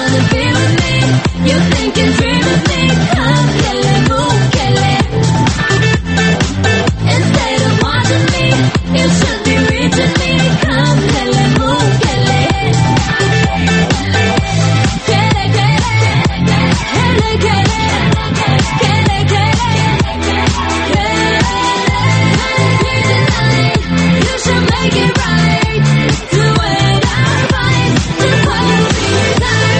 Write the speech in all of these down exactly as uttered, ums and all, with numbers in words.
wanna be with me? You think and dream of me? Come, Kelly, move, Kelly. Instead of watching me, you should be reaching me. Come, Kelly, move, Kelly. Kelly, Kelly, Kelly, Kelly, Kelly, Kelly. You should make it right. Do it our fight. Just follow me inside.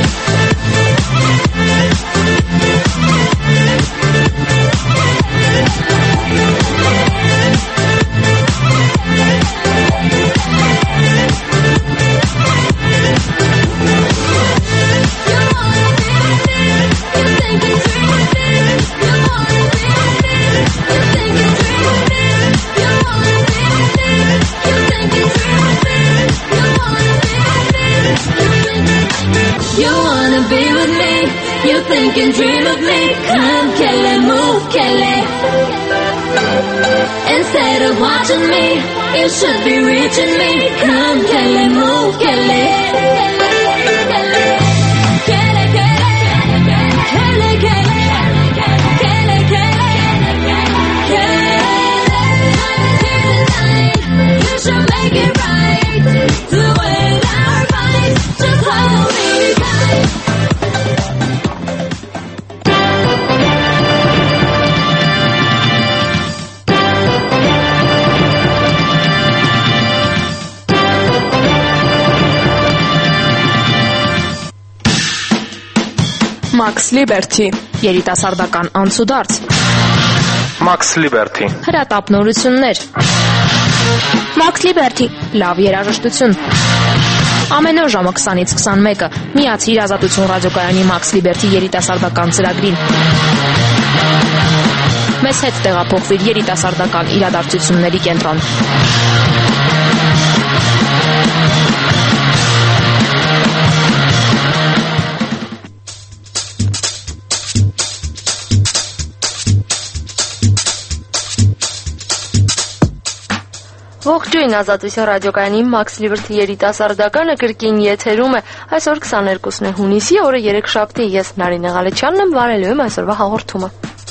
You wanna be with me? You think and dream of me? Come, Kelly, move, Kelly. Instead of watching me, you should be reaching me. Come, Kelly, move, Kelly. Kelly, Kelly, Kelly, Kelly, Kelly, Kelly. You should make it right. Do it our fight. Just follow me inside. Max Liberty, երիտասարդական անցուդարձ։ Max Liberty, հրատապնորություններ։ Max Liberty, լավ երաժշտություն։ Ամեն օր ժամը քսանից քսանմեկը միացիր Ազատություն ռադիոկայանի Max Liberty երիտասարդական ծրագրին։ Մեզ հետ տեղափոխվիր երիտասարդական իրադարձությունների կենտրոն։ Ողջույն, Ազատություն ռադիոկայանի Max Liberty երիտասարդականը կրկին եթերում է։ Այսօր քսաներկուսն է հունիսի, օրը երեքշաբթի, ես Նարինե Ղալեչյանն եմ, վարելու եմ այսօրվա հաղորդումը։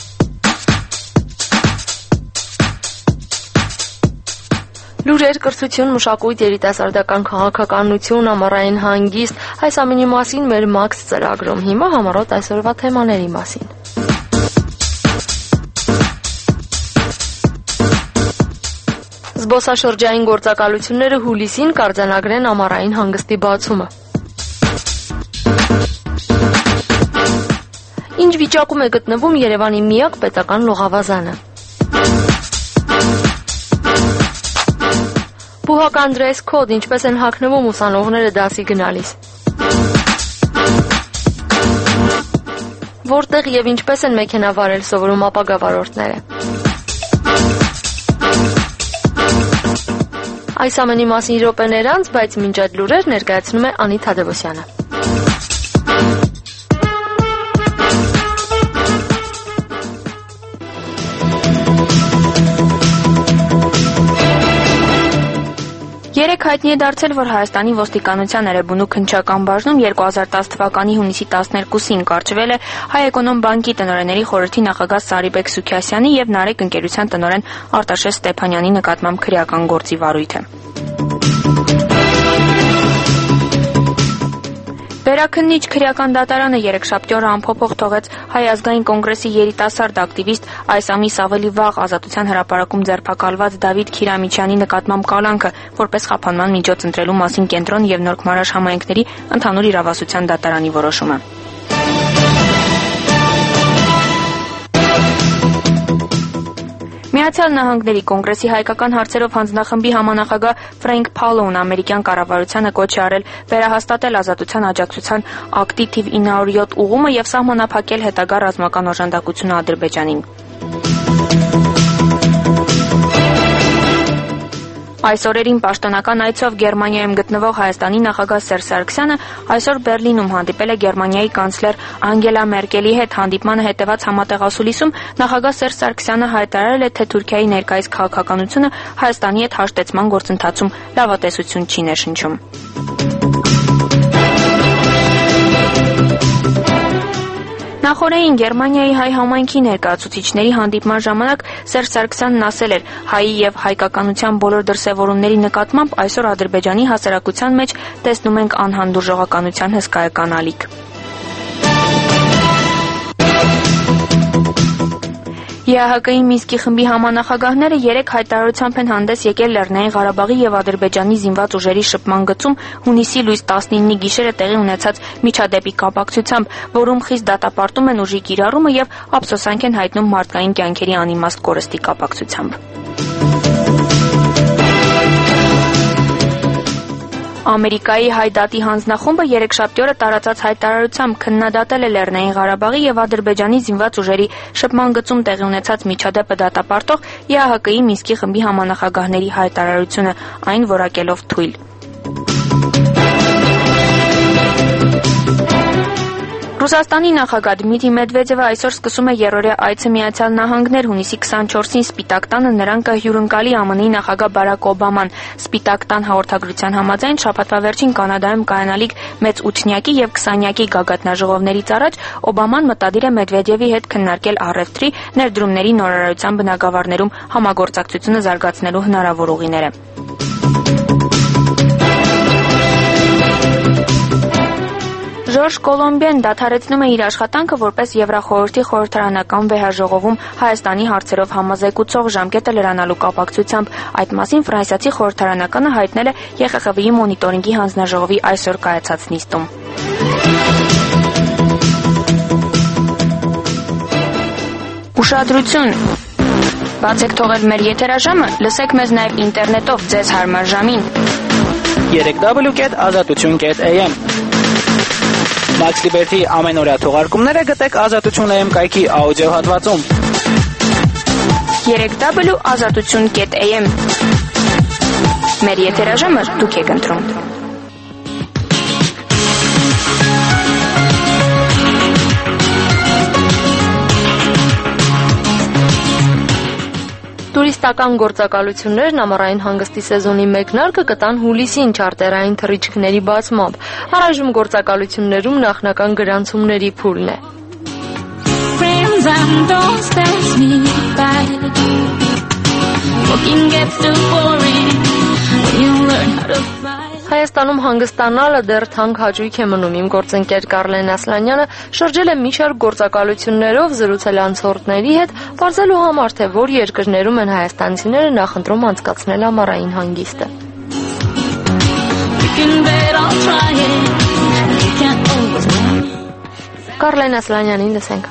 Լուրեր, կրթություն, մշակույթ, երիտասարդական քաղաքականություն, ամառային հանգիստ, այս ամենի մասին մեր Max ծրագրում։ Հիմա համառոտ այսօրվա թեմաների մասին։ Զբոսաշրջային գործակալությունները հուլիսին կարձանագրեն ամառային հանգստի բացումը։ Ինչ վիճակում է գտնվում Երևանի միակ պետական լողավազանը։ Բուհական դրես քոդ, ինչպես են հագնվում ուսանողները դասի գնալիս։ Որտեղ եւ ինչպես են մեքենա վարել սովորում ապագա վարորդները։ Այս ամենի մասին րոպեներ անց, բայց մինչ այդ լուրեր ներկայացնում է Անի Թադևոսյանը։ Երեք հայտնի է դարձել, որ Հայաստանի ոստիկանության Էրեբունու քննչական բաժնում երկու հազար տասը թվականի հունիսի տասներկուսին կարճվել է Հայ Էկոնոմ բանկի տնօրենների խորհրդի նախագահ Սարիբեկ Սուքիասյանի եւ Նարեկ ընկերության տնօրեն Արտաշես Ստեփանյանի նկատմամբ քրեական գործի վարույթը։ Վերաքննիչ քրեական դատարանը երեքշաբթի օրը անփոփոխ թողեց Հայ ազգային կոնգրեսի երիտասարդ ակտիվիստ այս ամիս ավելի վաղ Ազատության հրապարակում ձերբակալված Դավիթ Քիրամիչյանի նկատմամբ կալանքը, որպես խափանման միջոց ընտրելու մասին կենտրոն եւ Նորքմարաշ համայնքների ընդհանուր իրավասության դատարանի որոշումը։ Միացյալ Նահանգների կոնգրեսի հայկական հարցերով հանձնախմբի համանախագահ Ֆրենկ Փալոուն ամերիկյան կառավարությանը կոչ է արել վերահաստատել Ազատության աջակցության ակտի թիվ ինը հարյուր յոթ ուղումը եւ սահմանափակել հետագա ռազմական օժանդակությունը Ադրբեջանին։ Այս օրերին պաշտոնական այցով Գերմանիայում գտնվող Հայաստանի նախագահ Սերժ Սարգսյանը այսօր Բերլինում հանդիպել է Գերմանիայի կանցլեր Անգելա Մերկելի հետ։ Հանդիպմանը հետևած համատեղասուլիսում նախագահ Սերժ Սարգսյանը հայտարարել է, թե Թուրքիայի ներկայիս քաղաքականությունը Հայաստանի հետ հաշտեցման գործընթացում լավատեսություն չի ներշնչում։ Նախորդին Գերմանիայի հայ համայնքի ներկայացուցիչների հանդիպման ժամանակ Սերժ Սարգսյանն ասել էր. հայի եւ հայկականության բոլոր դրսեւորումների նկատմամբ այսօր Ադրբեջանի հասարակության մեջ տեսնում ենք անհանդուրժողականության հսկայական ալիք։ ԵԱՀԿ-ի Մինսկի խմբի համանախագահները երեք հայտարարությամբ են հանդես եկել Լեռնային Ղարաբաղի եւ Ադրբեջանի զինված ուժերի շփման գծում հունիսի լույս տասնինի գիշերը տեղի ունեցած միջադեպի կապակցությամբ, որում խիստ դատապարտում են ուժի կիրառումը եւ ափսոսանք են հայտնում մարդկային կյանքերի անիմաստ կորստի կապակցությամբ։ Ամերիկայի Հայդատի հանձնախումբը երեքշաբթի օրը տարածած հայտարարությամբ քննադատել է Լեռնային Ղարաբաղի եւ Ադրբեջանի զինված ուժերի շփման գծում տեղի ունեցած միջադեպը դատապարտող ԵԱՀԿ-ի Մինսկի խմբի համանախագահների հայտարարությունը, այն որակելով թույլ։ Ռուսաստանի նախագահ Դմիտրի Մեդվեդևը այսօր սկսում է երրորդյա այցը Միացյալ Նահանգներ, հունիսի քսանչորսին Սպիտակ տանը նրան կհյուրընկալի ԱՄՆ-ի նախագահ Բարակ Օբաման։ Սպիտակ տան հաղորդագրության համաձայն շաբաթվա վերջին Կանադայում կայանալիք մեծ ութնյակի եւ քսանյակի գագաթնաժողովներից առաջ Օբաման մտադիր է Մեդվեդևի հետ քննարկել առևտրի, ներդրումների նորարարության բնագավառներում համագործակցությունը զարգացնելու հնարավոր ուղիները։ Ժորժ Կոլոմբիան դադարեցնում է իր աշխատանքը որպես Եվրախորհրդի խորհրդարանական վեհաժողովում Հայաստանի հարցերով համազեկուցող ժամկետը լրանալու կապակցությամբ։ Այդ մասին ֆրանսիացի խորհրդարանականը հայտնել է ԵԽԽՎ-ի մոնիտորինգի հանձնաժողովի այսօր կայացած նիստում։ Ուշադրություն։ Բացեք թողել մեր եթերաժամը, լսեք մեզ նաև ինտերնետով ձեզ հարմար ժամին։ երեք դաբլյու կետ ազատություն կետ էյ էմ Max Liberty ամենօրյա թողարկումները գտեք ազատություն էյ էմ կայքի աուդիո հատվածում։ երեք դաբլյու ազատություն կետ էյ էմ Մեր եթերաժամը դուք եք ընտրում։ Տուրիստական գործակալություններն ամառային հանգստի սեզոնի մեկնարկը կտան հուլիսին չարտերային թռիչքների բացմամբ։ Առայժմ գործակալություններում նախնական գրանցումների փուլն է։ Հայաստանում հանգստանալը դեռ թանկ հաճույք է մնում։ Իմ գործընկեր Կարլեն Ասլանյանը շրջել է մի շարք գործակալություններով, զրուցել անցորդների հետ, բարձելու համար, թե որ երկրներում են հայաստանցիները նախընտրում անցկացնել ամառային հանգիստը։ Կարլեն Ասլանյանին լսենք։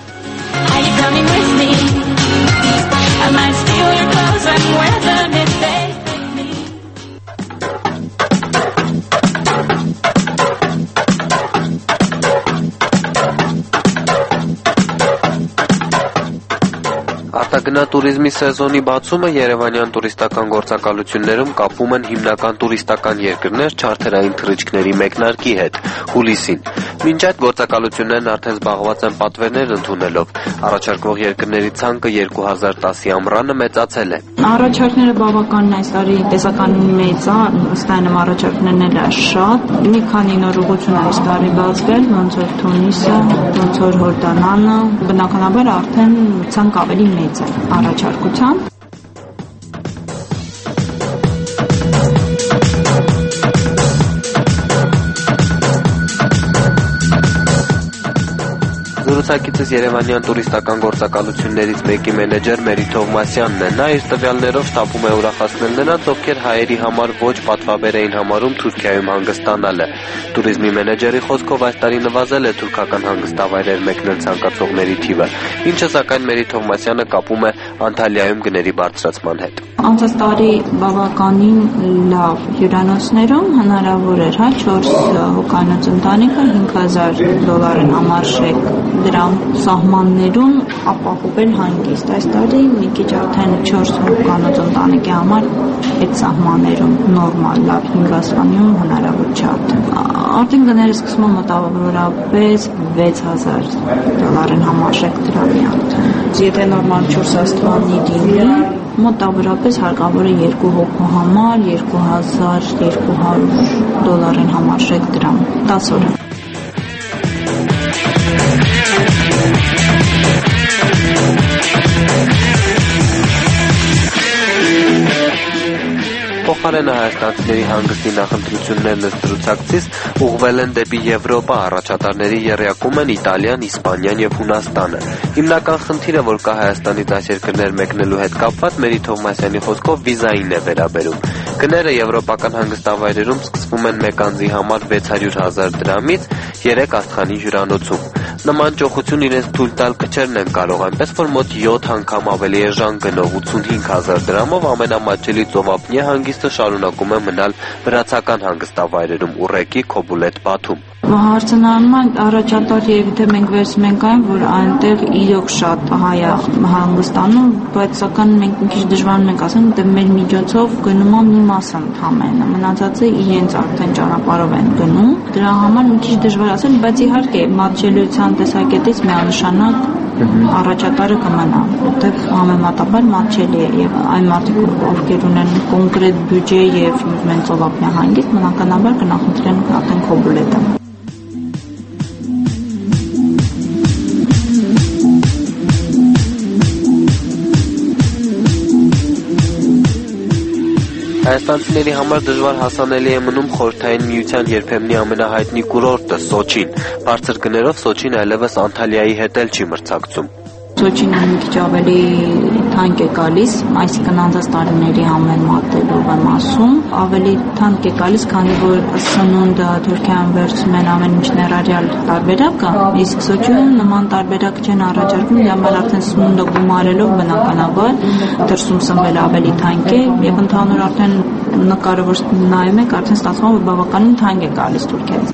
Արտագնա տուրիզմի սեզոնի բացումը երևանյան տուրիստական գործակալություններում կապում են հիմնական տուրիստական երկրներ չարթերային թռիչքների մեկնարկի հետ հուլիսին։ Մինչ այդ գործակալություններն արդեն զբաղված են պատվերներ ընդունելով։ Առաջարկվող երկրների ցանկը երկու հազար տասի ամռանը մեծացել է։ Առաջարկները բավականին այս տարի տեսականին մեծ է, ըստ այնմ առաջարկներն էլ է շատ։ Մի քանի նոր ուղղություն այս տարի բացվել, ոնց որ Թունիսը, ոնց որ Հորդանանը, բնականաբար արդեն ցանկ ավելի մեծ է առաջարկության։ Զրուցակիցս երևանյան տուրիստական գործակալություններից մեկի մենեջեր Մերի Թովմասյանն է։ Նա իր տվյալներով շտապում է ուրախացնել նրանց, ովքեր հայերի համար ոչ պատվաբեր էին համարում Թուրքիայում հանգստանալը։ Տուրիզմի մենեջերի խոսքով այս տարի նվազել է թուրքական հանգստավայրեր մեկնել ցանկացողների թիվը, ինչը սակայն Մերի Թովմասյանը կապում է Անտալիայում գների բարձրացման հետ։ Անցած տարի բավականին լավ հյուրանոցներում հնարավոր էր, հա, չորս հոգանոց ընտանիքը հինգ հազար դոլարին համարժեք դրամ սահմաններում ապահովել հանգիստ։ Այս տարի մի քիչ արդեն չորս հոգանոց ընտանիքի համար այդ սահմաններում նորմալ լավ հինգ ասվանյուն հնարավոր չէ արդեն։ Արդեն գները սկսում են մոտավորապես վեց հազար դոլարին համարժեք դրամի արդեն։ Եթե նորմալ չորս աստվանի դիմի մոտավորապես հարկավոր է երկու հոգու համար երկու հազար երկու հարյուր դոլարին համարժեք դրամ դաս օր։ Փոխարենը հայաստանցիների հանգստի նախընտրություններն զրուցակցից ուղղվել են դեպի Եվրոպա, առաջատարների եռյակում են Իտալիան, Իսպանիան եւ Հունաստանը։ Հիմնական խնդիրը, որ կա Հայաստանից այս երկրներ մեկնելու հետ կապված, Մերի Թովմասյանի խոսքով վիզային է վերաբերում։ Գները եվրոպական հանգստավայրերում սկսվում են մեկ անձի համար վեց հարյուր հազար դրամից երեք աստղանի հյուրանոցում։ Նման ճոխություն իրենց թույլ տալ քչերն են կարող, այնպես որ մոտ յոթ անգամ ավելի էժան գնով ութսունհինգ հազար դրամով ամենամատչելի ծովափնյա հանգիստը շարունակում է մնալ վրացական հանգստավայրերում Ուռեկի, Քոբուլետ, Բաթում։ Հարցնարում են առաջատար եւ թե մենք վերցնում ենք այն, որ այնտեղ իրոք շատ հայ հանգստանում, բայց սակայն մենք մի քիչ դժվարում ենք ասել, դե մեր միջոցով գնում է մի մասը ընդհանրապես, մնացածը իրենց արդեն ճանապարհով են գնում։ Դրա համար մի քիչ դժվար ասել, բայց իհարկե մատչելիության տեսակետից միանշանակ առաջատարը կմնա, որտեղ համեմատաբար մատչելի է եւ այն մարդիկ, ովքեր ունեն կոնկրետ բյուջե եւ մեծ ծովափնյա հանգիստ, բնականաբար կնախընտրեն արդեն Քոբուլետը։ Հայաստանցիների համար դժվար հասանելի է մնում Խորհրդային Միության երբեմնի ամենահայտնի կուրորտը Սոչին։ Բարձր գներով Սոչին այլևս Անտալիայի հետ էլ չի մրցակցում։ Սոչին մի քիչ ավելի թանկ է գալիս, այսինքն անցած տարիների համեն մատելով եմ ասում, ավելի թանկ է գալիս, քանի որ սնունդը Թուրքիայում վերցնում են ամեն ինչ ներառյալ տարբերակը, իսկ Սոչիում նման տարբերակ չեն առաջարկում, դրա համար արդեն սնունդը գումարելով բնականաբար դրսում սնվել ավելի թանկ է եւ ընդհանուր արդեն նկարը որ նայում եք, արդեն ստացվում է որ բավականին թանկ է գալիս Թուրքիայից։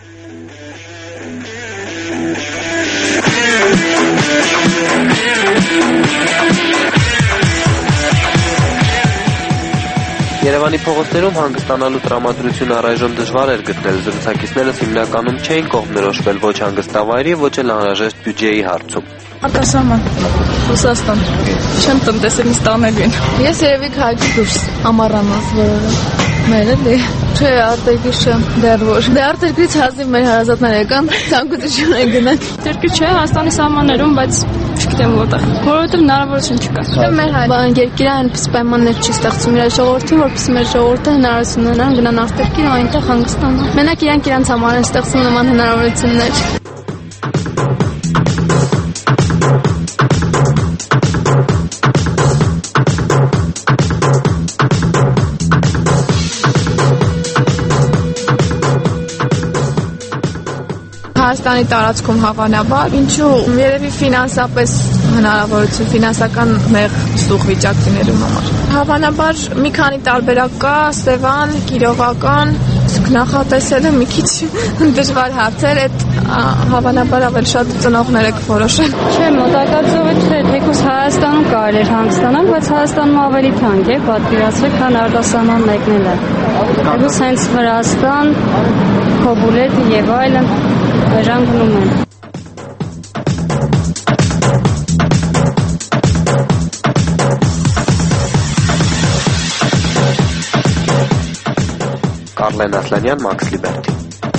Երևանի փողոցներում հանգստանալու տրամադրություն առայժմ դժվար էր գտնել, զրուցակիցներս հիմնականում չէին կողմնորոշվել ոչ հանգստավայրի, ոչ էլ անհրաժեշտ բյուջեի հարցում։ Արտասահման, Ռուսաստան, չեմ տնտեսել ինձ տանելու են։ Ես երևի քաղաքի դուրս, ամառանաց որորը, մեր էլի, չէ, արտերկրից չեմ, դեռ որ։ Դե արտերկրից հազիվ մեր հարազատներ եկան, ցանկություն են գնալ։ Արտերկրից չէ, Հայաստանի սահմաններում, բայց չգիտեմ որտեղ, որովհետև հնարավորություն չկա։ Չէ, մեր հայ երկիրը այնպես պայմաններ չի ստեղծում իր ժողովրդին, որպեսզի մեր ժողովուրդը հնարավորություն ունենան գնան արտերկիր ու այնտեղ հանգստանան։ Մենակ իրանք իրանց համար են ստեղծում նման հնարավորություններ։ Հայաստանի տարածքում հավանաբար, ինչու երևի ֆինանսապես հնարավորություն, ֆինանսական մեղ ստուգ վիճակներում համար։ Հավանաբար մի քանի տարբերակ կա, Սևան, Կիրովական, նախատեսելը մի քիչ դժվար հարցեր, այդ հավանաբար ավելի շատ ծնողները կորոշեն։ Չէ, մոտակայցով է թե թեկուզ Հայաստանում կարելի է հանգստանալ, բայց Հայաստանում ավելի թանկ է, պատկերացրեք, քան արտասահման մեկնելը։ Թեկուզ հենց Վրաստան, Քոբուլետ եւ այլն էժան գնում են։ Կարլեն Ասլանյան, Մաքս Լիբերթի։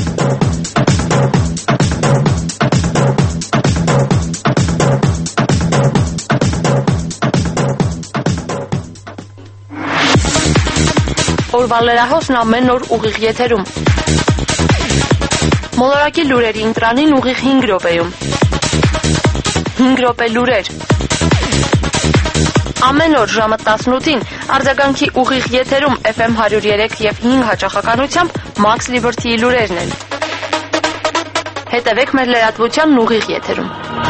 Օրվա լրահոսն ամեն օր ուղիղ եթերում։ Մոլորակի լուրերի ընտրանին ուղիղ հինգ րոպեում։ հինգ րոպե լուրեր։ Ամեն օր ժամը տասնութին արձագանքի ուղիղ եթերում Էֆ Էմ հարյուր երեք եւ հինգ հաճախականությամբ Մաքս Լիբերթիի լուրերն են։ Հետևեք մեր լրատվությանն ուղիղ եթերում։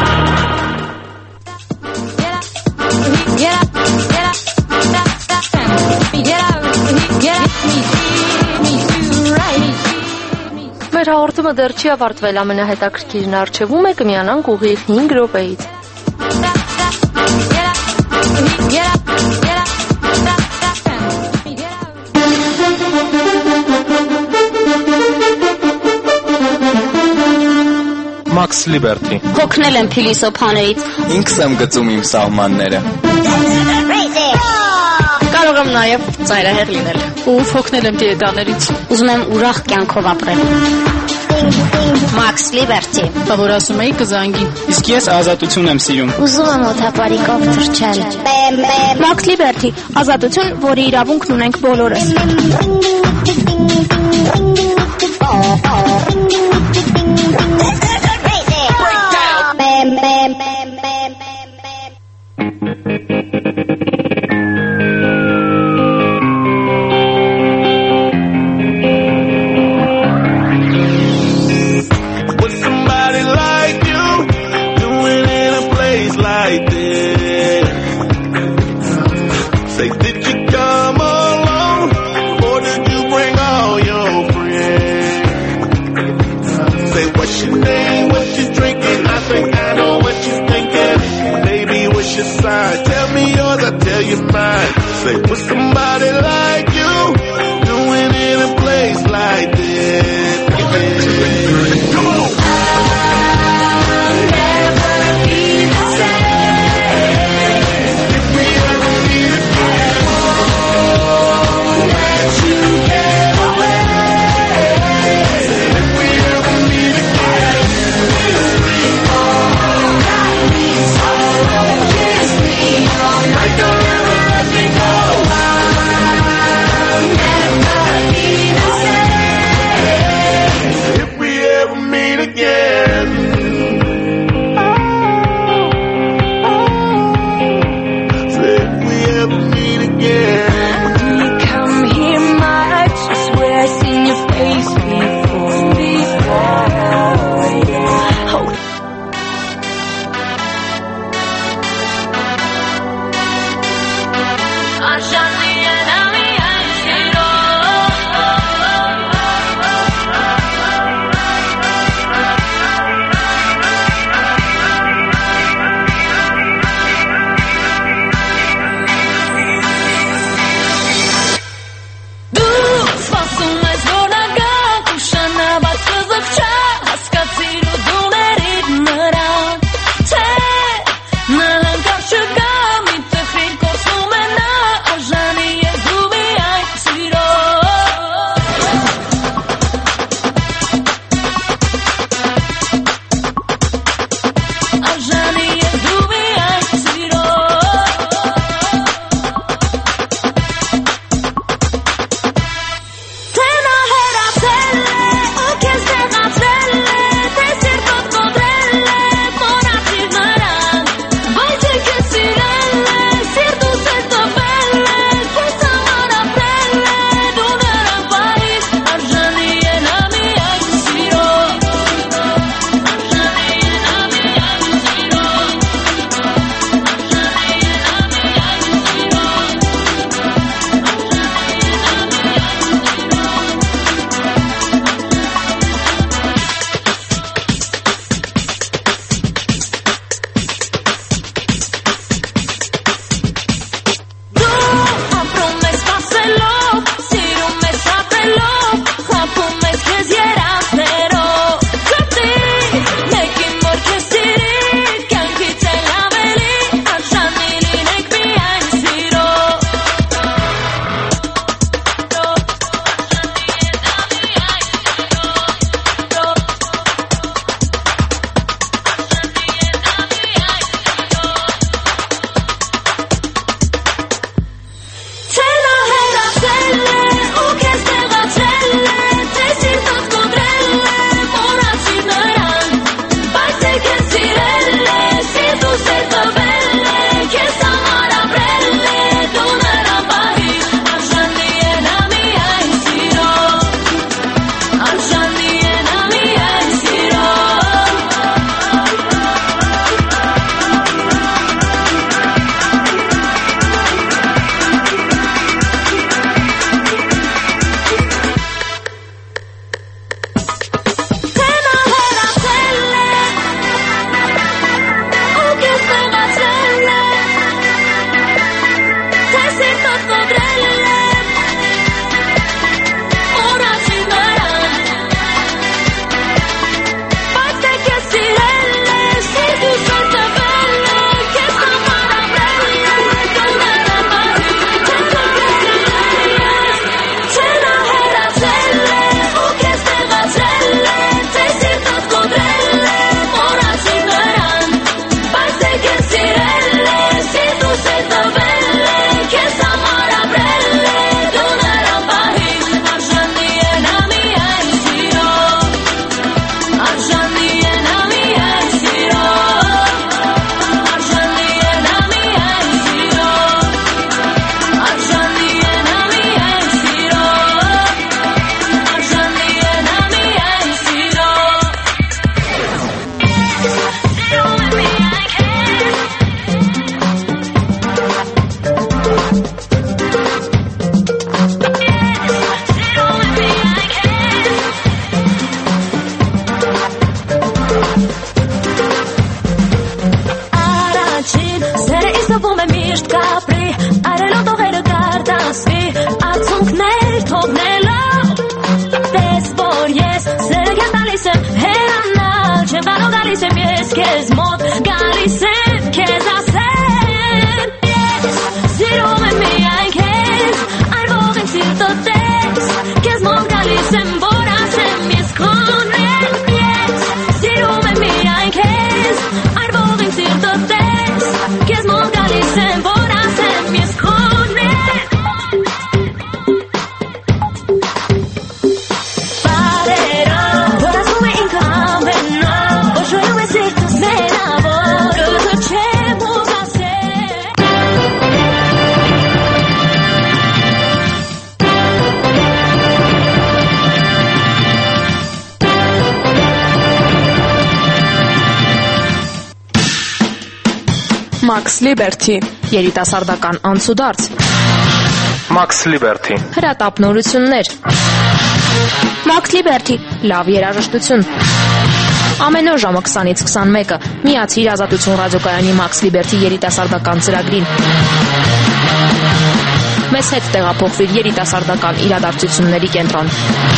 Մեր հաղորդումը դեռ չի ավարտվել, ամենահետաքրքիրն առջևում է, կմիանանք ուղիղ հինգ րոպեից։ Մաքս Լիբերթի։ Հոգնել եմ փիլիսոփաներից։ Ինքս եմ գծում իմ սահմանները։ Կարող եմ նաև ծայրահեղ լինել։ Ու հոգնել եմ դիետաներից։ Ուզում եմ ուրախ կյանքով ապրել։ Max Liberty։ Բա որ ասում էի կզանգի։ Իսկ ես ազատություն եմ սիրում։ Ուզում եմ օթապարիկով թռչել։ Max Liberty, ազատություն, որի իրավունքն ունենք բոլորս։ Tell me yours, I tell you mine. Say, with somebody like you doing in a place like this? Come on. I'll never be the same. If we ever meet again, won't let you get away. If we ever meet again, kiss me all night, me so. I don't ever let me go. I'll never be the same if we ever meet again. Say if we ever meet again. When you come here much, I swear I've seen your face before. Before, yeah. Oh. թվում է միշտ կապրի, արելով տողերը կարտասվի, ացունքներ թողնելով, տես որ ես սերը քեզ տալիս եմ հերանալ, չեմ կարող գալիս եմ ես քեզ մոտ, գալիս եմ քեզ ասեմ, ես սիրում եմ միայն քեզ, արվող եմ սիրտը տես, քեզ մոտ գալիս եմ որ ասեմ ես քոնրեմ, ես սիրում եմ միայն քեզ, արվող եմ սիրտը տես, քեզ մոտ գալիս եմ որ ասեմ ես քոնրեմ, բարերա, որ ասում է ինքը ամենա, որ շոյում է սիրտս մենավոր, ըդը չեմ ուղ Max Liberty, երիտասարդական անցուդարձ։ Max Liberty, հրատապնորություններ։ Max Liberty, լավ երաժշտություն։ Ամեն օր ժամը քսանից քսանմեկը միացիր Ազատություն ռադիոկայանի Max Liberty երիտասարդական ծրագրին։ Մեզ հետ տեղափոխվիր երիտասարդական իրադարձությունների կենտրոն։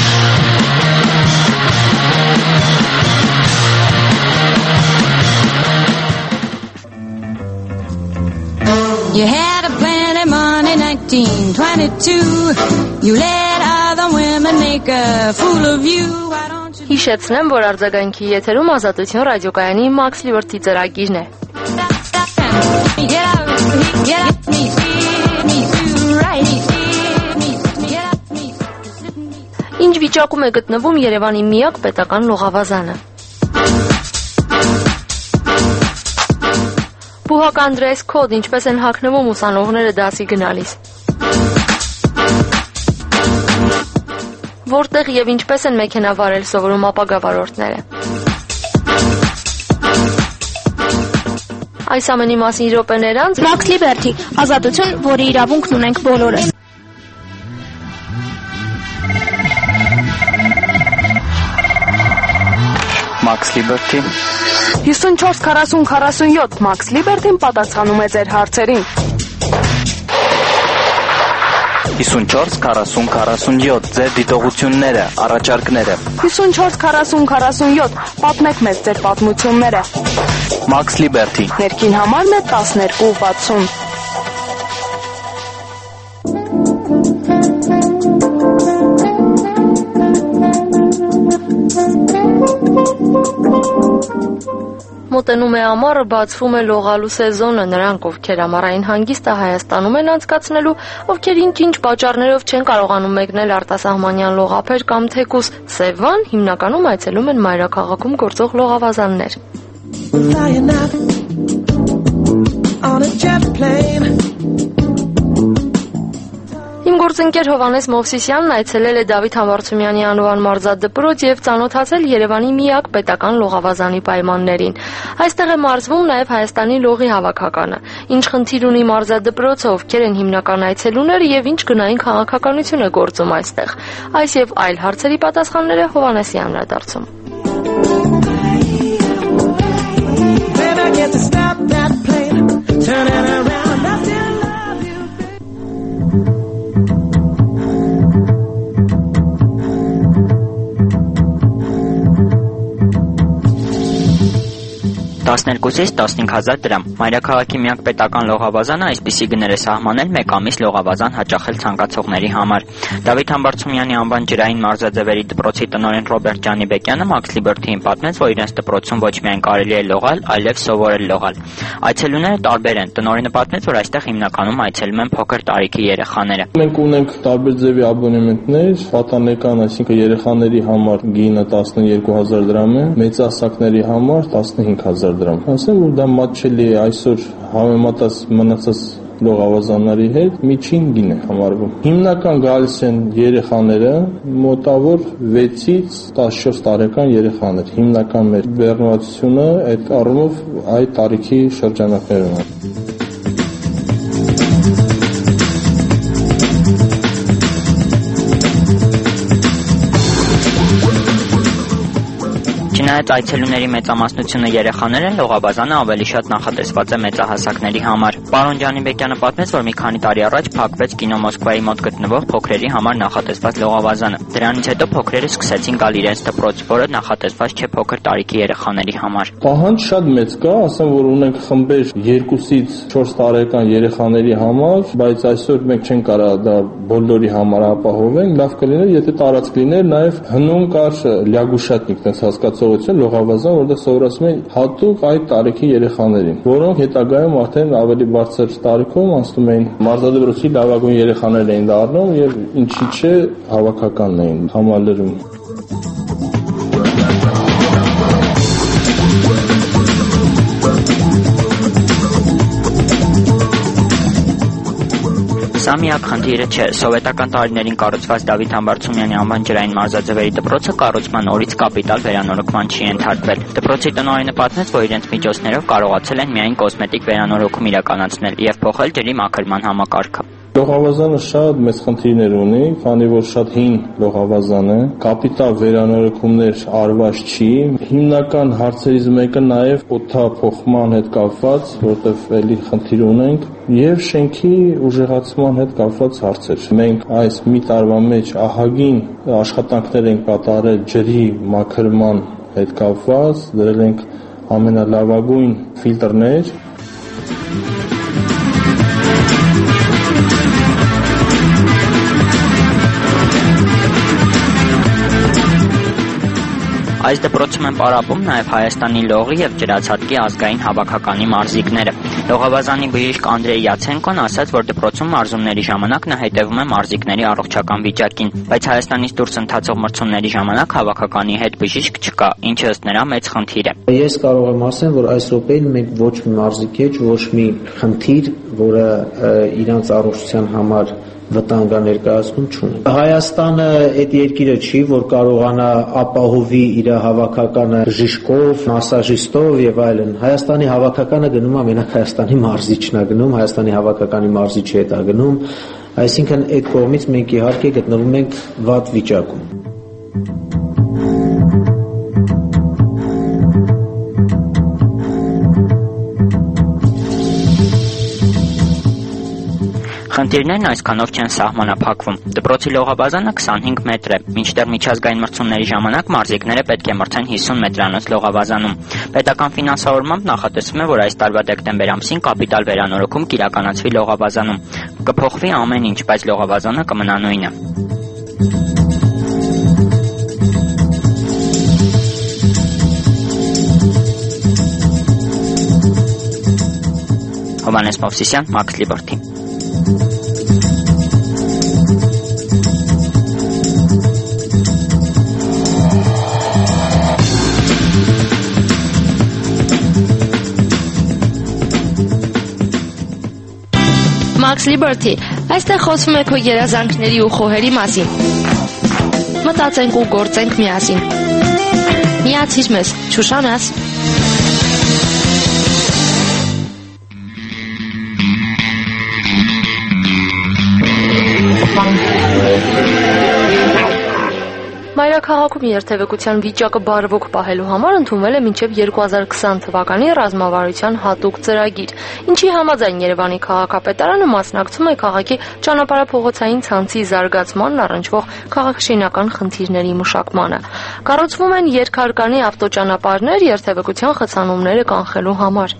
You had a plenty money, nineteen twenty-two. You let other women make a fool of you. Why don't you Հիշեցնեմ, որ արձագանքի եթերում Ազատություն ռադիոկայանի Max Liberty ծրագիրն է։ Ինչ վիճակում է գտնվում Երևանի միակ պետական լողավազանը։ Բուհական դրես կոդ, ինչպես են հագնվում ուսանողները դասի գնալիս։ Որտեղ եւ ինչպես են մեքենա վարել սովորում ապագա վարորդները։ Այս ամենի մասին րոպեներ անց Max Liberty, ազատություն, որի իրավունքն ունենք բոլորս։ Max Liberty հիսունչորս քառասուն քառասունյոթ Max Liberty-ն պատասխանում է ձեր հարցերին։ հիսունչորս քառասուն քառասունյոթ ձեր դիտողությունները, առաջարկները։ հիսունչորս քառասուն քառասունյոթ պատմեք մեզ ձեր պատմությունները։ Max Liberty Ներքին համարն է տասներկու վաթսուն։ Մոտենում է ամառը, բացվում է լողալու սեզոնը, նրանք, ովքեր ամառային հանգիստը Հայաստանում են անցկացնելու, ովքեր ինչ-ինչ պատճառներով չեն կարողանում մեկնել արտասահմանյան լողափեր կամ թեկուզ Սևան, հիմնականում այցելում են մայրաքաղաքում գործող լողավազաններ։ Իմ գործընկեր Հովանես Մովսիսյանն այցելել է Դավիթ Համբարձումյանի անվան մարզադպրոց եւ ծանոթացել Երևանի միակ պետական լողավազանի պայմաններին։ Այստեղ է մարզվում նաեւ Հայաստանի լողի հավաքականը։ Ինչ խնդիր ունի մարզադպրոցը, ովքեր են հիմնական այցելուները եւ ինչ գնային քաղաքականություն է գործում այստեղ։ Այս եւ այլ հարցերի պատասխանները Հովանեսյանն է դարձում։ տասներկուսից տասնհինգ հազար դրամ։ Մայրաքաղաքի միակ պետական լողավազանը այսպիսի գներ է սահմանել մեկ ամիս լողավազան հաճախել ցանկացողների համար։ Դավիթ Համբարձումյանի անվան ջրային մարզաձևերի դպրոցի տնօրեն Ռոբերտ Ջանիբեկյանը Max Liberty-ին պատմեց, որ իրենց դպրոցում ոչ միայն կարելի է լողալ, այլև սովորել լողալ։ Այցելուները տարբեր են։ Տնօրենը պատմեց, որ այստեղ հիմնականում այցելում են փոքր տարիքի երեխաները։ Մենք ունենք տարբեր ձևի աբոնեմենտներ, պատանեկան, այսինքն երեխաների համար գինը տասներկու հազար դրամ է, մեծահասակների համար տասնհինգ հազար դրամ։ Ասեմ, որ դա մատչելի է այսօր համեմատած մնացած լողավազանների հետ միջին գին է համարվում։ Հիմնական գալիս են երեխաները, մոտավոր վեցից տասնչորս տարեկան երեխաներ։ Հիմնական մեր բեռնվածությունը այդ առումով այդ տարիքի շրջանակներում է։ Չնայած այցելուների մեծամասնությունը երեխաներ են, լողավազանը ավելի շատ նախատեսված է մեծահասակների համար։ Պարոն Ջանիբեկյանը պատմեց, որ մի քանի տարի առաջ փակվեց կինո Մոսկվայի մոտ գտնվող փոքրերի համար նախատեսված լողավազանը։ Դրանից հետո փոքրերը սկսեցին գալ իրենց դպրոց, որը նախատեսված չէ փոքր տարիքի երեխաների համար։ Պահանջ շատ մեծ կա, ասեմ, որ ունենք խմբեր երկուսից չորս տարեկան երեխաների համար, բայց այսօր մենք չենք կարող դա բոլորի համար ապահովենք։ Լավ կլիներ, եթե տարածք լիներ նաև հնում կար լյագուշատնիկ, տես հասկացողություն, լողավազան, որտեղ սովորացնում են հատուկ այդ տարիքի երեխաներին, որոնք հետագայում արդեն ավելի բարձր տարիքում անցնում էին մարզադպրոցի լավագույն երեխաներ էին դառնում եւ ինչի՞ չէ հավաքականն էին համալրում։ Սա միակ խնդիրը չէ։ Սովետական տարիներին կառուցված Դավիթ Համբարձումյանի անվան ջրային մարզաձևերի դպրոցը կառուցման օրից կապիտալ վերանորոգման չի ենթարկվել։ Դպրոցի տնօրենը պատմեց, որ իրենց միջոցներով կարողացել են միայն կոսմետիկ վերանորոգում իրականացնել եւ փոխել ջրի մաքրման համակարգը։ Լողավազանը շատ մեծ խնդիրներ ունի, քանի որ շատ հին լողավազան է, կապիտալ վերանորոգումներ արված չի։ Հիմնական հարցերից մեկը նաև օդափոխման հետ կապված, որտեղ էլի խնդիր ունենք, եւ շենքի ուժեղացման հետ կապված հարցեր։ Մենք այս մի տարվա մեջ ահագին աշխատանքներ ենք կատարել ջրի մաքրման հետ կապված, դրել ենք ամենալավագույն ֆիլտրներ։ Այս դպրոցում են պարապում նաև Հայաստանի լողի եւ ջրացատկի ազգային հավաքականի մարզիկները։ Լողավազանի բժիշկ Անդրեյ Յացենկոն ասաց, որ դպրոցում մարզումների ժամանակ նա հետևում է մարզիկների առողջական վիճակին, բայց Հայաստանից դուրս ընթացող մրցումների ժամանակ հավաքականի հետ բժիշկ չկա, ինչը ըստ նրա մեծ խնդիր է։ Ես կարող եմ ասել, որ այս րոպեին մենք ոչ մի մարզիկ հետ, ոչ մի խնդիր, որը իրանց առողջության համար վտանգ ներկայացնում չունեն։ Հայաստանը այդ երկիրը չի, որ կարողանա ապահովի իր հավաքականը բժիշկով, մասաժիստով եւ այլն։ Հայաստանի հավաքականը գնում է մենակ Հայաստանի մարզիչն է գնում, Հայաստանի հավաքականի մարզիչը հետ է գնում, այսինքն այդ կողմից մենք իհարկե գտնվում ենք վատ վիճակում։ Խնդիրներն այսքանով չեն սահմանափակվում։ Դպրոցի լողավազանը քսանհինգ մետր է, մինչդեռ միջազգային մրցումների ժամանակ մարզիկները պետք է մրցեն հիսուն մետրանոց լողավազանում։ Պետական ֆինանսավորմամբ նախատեսվում է, որ այս տարվա դեկտեմբեր ամսին կապիտալ վերանորոգում կիրականացվի լողավազանում։ Կփոխվի ամեն ինչ, բայց լողավազանը կմնա նույնը։ Հովհաննես Մովսիսյան, Max Liberty։ Max Liberty, այստեղ խոսվում է քո երազանքների ու խոհերի մասին։ Մտածենք ու գործենք միասին։ Միացիր մեզ, չուշանաս։ Մայրաքաղաքում երթևեկության վիճակը բարվոք պահելու համար ընդունվել է մինչև երկու հազար քսան թվականի ռազմավարության հատուկ ծրագիր, ինչի համաձայն Երևանի քաղաքապետարանը մասնակցում է քաղաքի ճանապարհափողոցային ցանցի զարգացմանն առնչվող քաղաքաշինական խնդիրների մշակմանը։ Կառուցվում են երկհարկանի ավտոճանապարհներ երթևեկության խցանումները կանխելու համար։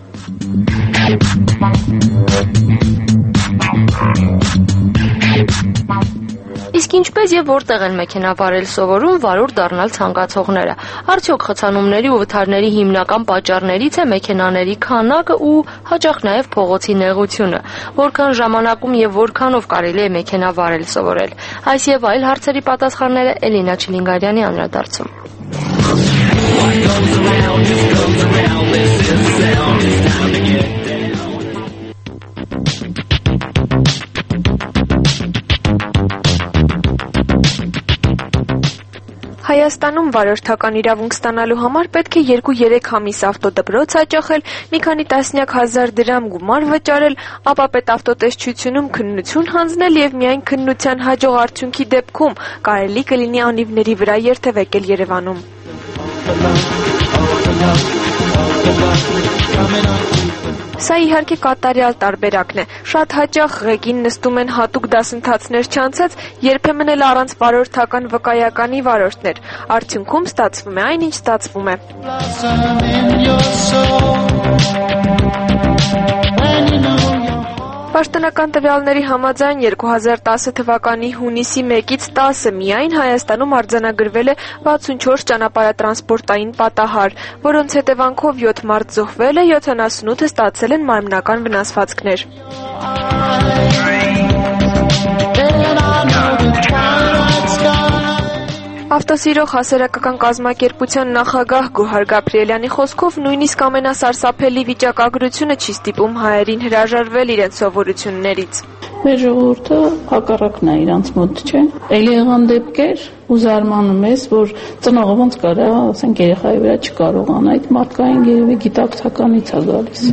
Իսկ ինչպես եւ որտեղ են մեքենա վարել սովորում վարուր դառնալ ցանկացողները։ Արդյոք խցանումների ու վթարների հիմնական պատճառներից է մեքենաների քանակը ու հաճախ նաեւ փողոցի նեղությունը։ Որքան ժամանակում եւ որքանով կարելի է մեքենա վարել սովորել։ Այս եւ այլ հարցերի պատասխանները Էլինա Չիլինգարյանի անդրադարձում։ Հայաստանում վարորդական իրավունք ստանալու համար պետք է երկու-երեք ամիս ավտոդպրոց հաճախել, մի քանի տասնյակ հազար դրամ գումար վճարել, ապա պետավտոտեսչությունում քննություն հանձնել եւ միայն քննության հաջող արդյունքի դեպքում կարելի կլինի անիվների վրա երթևեկել Երևանում։ Սա իհարկե կատարյալ տարբերակն է։ Շատ հաճախ ղեկին նստում են հատուկ դասընթացներ չանցած, երբեմն էլ առանց վարորդական վկայականի վարորդներ։ Արդյունքում ստացվում է այն, ինչ ստացվում է։ Պաշտոնական տվյալների համաձայն երկու հազար տասը թվականի հունիսի մեկից տասը միայն Հայաստանում արձանագրվել է վաթսունչորս ճանապարհատրանսպորտային պատահար, որոնց հետևանքով յոթ մարդ զոհվել է, յոթանասունութը ստացել են մարմնական վնասվածքներ։ Ավտոսիրող հասարակական կազմակերպության նախագահ Գոհար Գաբրիելյանի խոսքով նույնիսկ ամենասարսափելի վիճակագրությունը չի ստիպում հայերին հրաժարվել իրենց սովորություններից։ Մեր ժողովուրդը հակառակն է իրանց մոտ, չէ՞։ Էլի եղան դեպքեր ու զարմանում ես, որ ծնողը ոնց կարա, ասենք երեխայի վրա չկարողանա, այդ մարդկային երևի գիտակցականից է գալիս։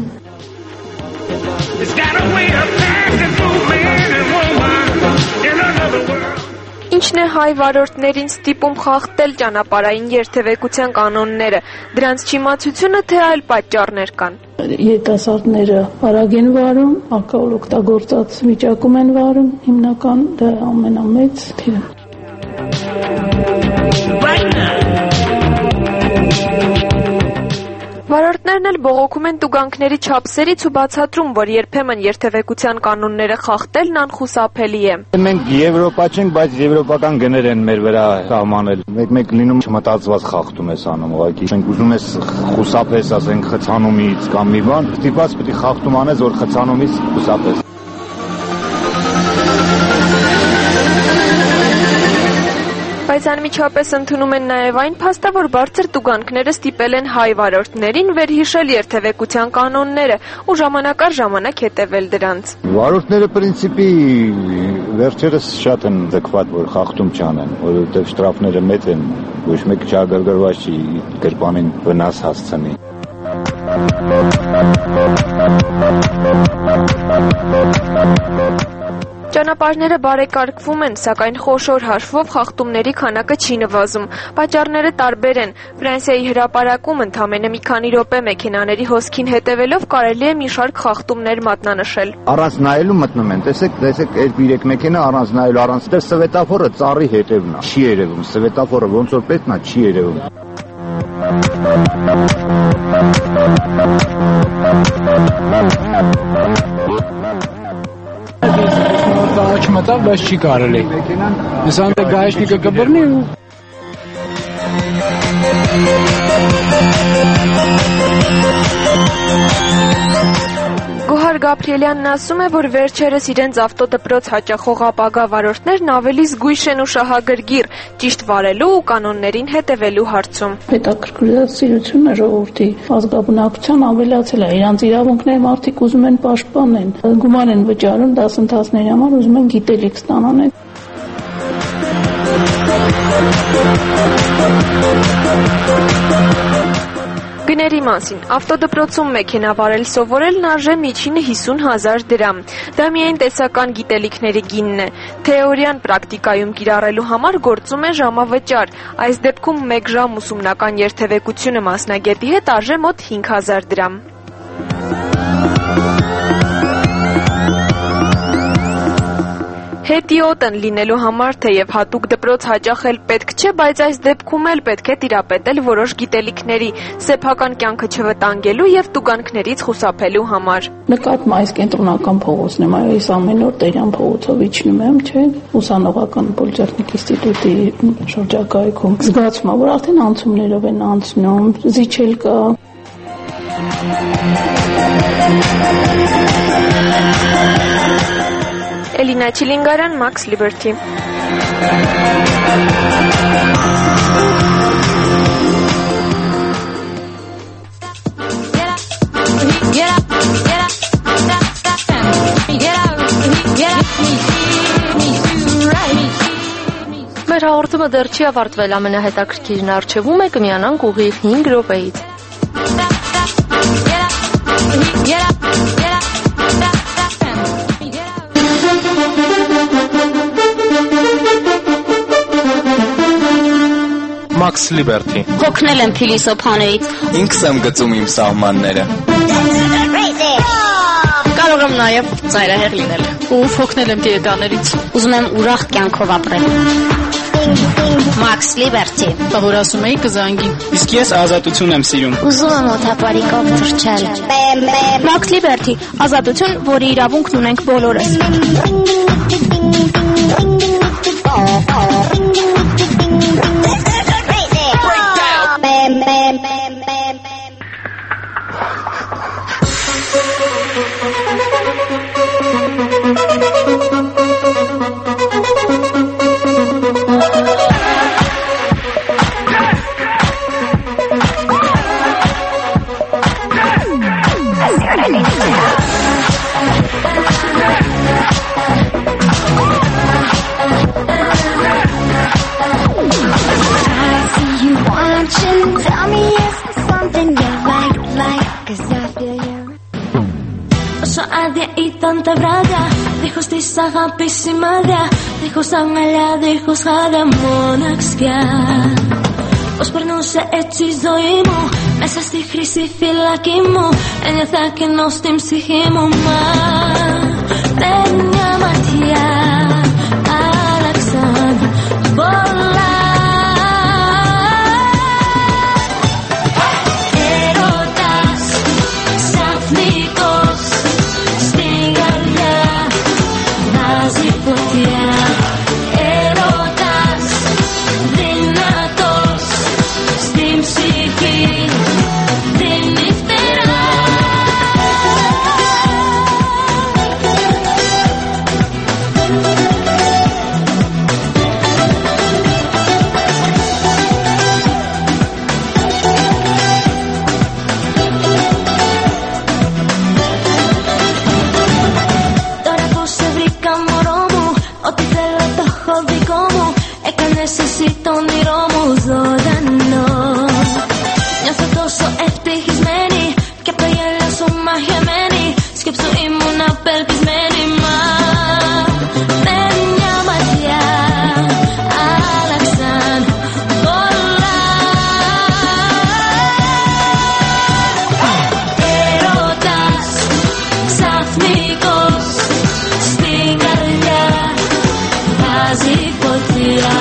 Ինչն է հայ վարորդներին ստիպում խախտել ճանապարհային երթևեկության կանոնները, դրանց չիմացությունը, թե այլ պատճառներ կան։ Երիտասարդները արագ են վարում, ալկոհոլ օգտագործած վիճակում են վարում, հիմնական դա ամենամեծ թիվը։ Վարորդներն էլ բողոքում են տուգանքների չափսերից ու բացատրում, որ երբեմն երթևեկության կանոնները խախտելն անխուսափելի է։ Մենք Եվրոպա չենք, բայց եվրոպական գներ են մեր վրա սահմանել։ Մեկ-մեկ լինում չմտածված խախտում ես անում, ուղղակի։ Մենք ուզում ես խուսափես, ասենք, խցանումից կամ մի բան, ստիպված պետք է խախտում անես, որ խցանումից խուսափես։ Բայց անմիջապես ընդունում են նաև այն փաստը, որ բարձր տուգանքները ստիպել են հայ վարորդներին վերհիշել երթևեկության կանոնները ու ժամանակ առ ժամանակ հետևել դրանց։ Վարորդները պրինցիպի վերջերս շատ են ձգված, որ խախտում չանեն, որովհետև շտրաֆները մեծ են, ոչ մեկ չագրգռված չի գրպանին վնաս հասցնի։ Ճանապարհները բարեկարգվում են, սակայն խոշոր հաշվով խախտումների քանակը չի նվազում։ Պատճառները տարբեր են։ Ֆրանսիայի հրապարակում ընդամենը մի քանի րոպե մեքենաների հոսքին հետևելով կարելի է մի շարք խախտումներ մատնանշել։ Առանց նայելու մտնում են, տեսեք, տեսեք, երկու երեք մեքենա առանց նայելու, առանց դեր սվետաֆորը ծառի հետևն է։ Չի երևում, սվետաֆորը ոնց որ պետք է, չի երևում։ Առաջ մտավ, բայց չի կարելի։ Ես անտե գայշնիկը կբռնի ու Գոհար Գաբրիելյանն ասում է, որ վերջերս իրենց ավտոդպրոց հաճախող ապագա վարորդներն ավելի զգույշ են ու շահագրգիռ ճիշտ վարելու ու կանոններին հետևելու հարցում։ Հետաքրքրասիրությունը ժողովրդի ազգաբնակության ավելացել է, իրանց իրավունքները մարդիկ ուզում են պաշտպանել, գումար են վճարում դասընթացների համար, ուզում են գիտելիք ստանան։ Գների մասին։ Ավտոդպրոցում մեքենա վարել սովորելն արժե միջինը հիսուն հազար դրամ։ Դա միայն տեսական գիտելիքների գինն է։ Թեորիան պրակտիկայում կիրառելու համար գործում է ժամավճար։ Այս դեպքում մեկ ժամ ուսումնական երթևեկությունը մասնագետի հետ արժե մոտ հինգ հազար դրամ։ Հետիոտն լինելու համար թեև հատուկ դպրոց հաճախել պետք չէ, բայց այս դեպքում էլ պետք է տիրապետել որոշ գիտելիքների, սեփական կյանքը չվտանգելու եւ տուգանքներից խուսափելու համար։ Նկատում այս կենտրոնական փողոցն եմ, այս ամեն օր Տերյան փողոցով իջնում եմ, չէ՞, ուսանողական պոլիտեխնիկ ինստիտուտի շրջակայքում։ Զգացում եմ, որ արդեն անցումներով են անցնում, զիջել կա։ Էլինա Չիլինգարյան, Max Liberty։ Մեր հաղորդումը դեռ չի ավարտվել, ամենահետաքրքիրն առջևում է, կմիանանք ուղիղ հինգ րոպեից։ Max Liberty. Հոգնել եմ փիլիսոփաներից։ Ինքս եմ գծում իմ սահմանները։ Կարող եմ նաև ծայրահեղ լինել ու հոգնել եմ դիետաներից։ Ուզում եմ ուրախ կյանքով ապրել։ Max Liberty։ Որ ասում էի կզանգի։ Իսկ ես ազատություն եմ սիրում։ Ուզում եմ օթապարիկով թռչել։ Max Liberty, ազատություն, որի իրավունքն ունենք բոլորս։ Tanta brada, dejos de saga pesimadra, dejos angala, dejos hada monakska. Os pernusa etsi zoimo, mesas di krisi filakimo, enjata ke nostim sihimo ma. Tenya matia, Alexandra, bola. Necesito un iromo zodano. Ja sam to so eptihizmeni, ke prijela su mahjemeni, skipsu imuna pelkizmeni ma. Menja matja, Alexan, bola. Erotas, safnikos, stigarja, vazipotja.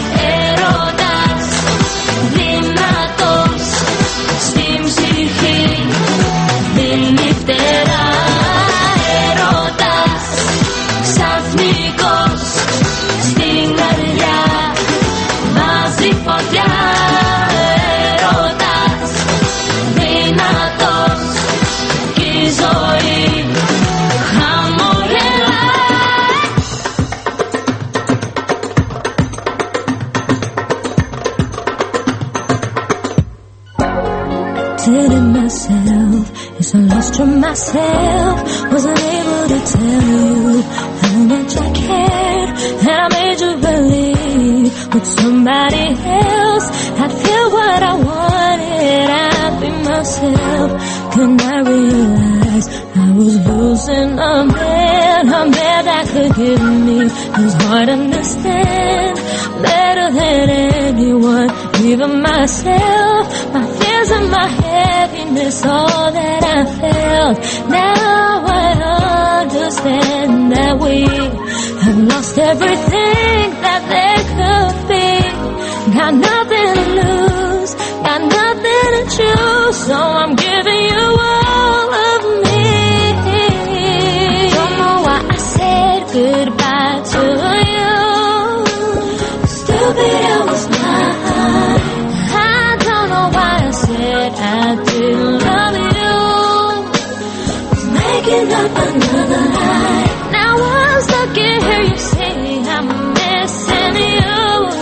Telling myself, yes, I lost to myself. Wasn't able to tell you how much I cared, and I made you believe with somebody else I'd feel what I wanted. I'd be myself. Couldn't I realize I was losing a man, a man that could give me his heart, understand better than anyone, even myself. My fears and my happiness, all that I felt. Now I understand that we have lost everything that there could be. Got nothing to lose, got nothing to choose, so I'm giving you all of me. Don't know why I said goodbye to you. Stupid, it was mine. I don't know why I said I didn't love you. Was making up another lie. Now I'm stuck in here, you say I'm missing you.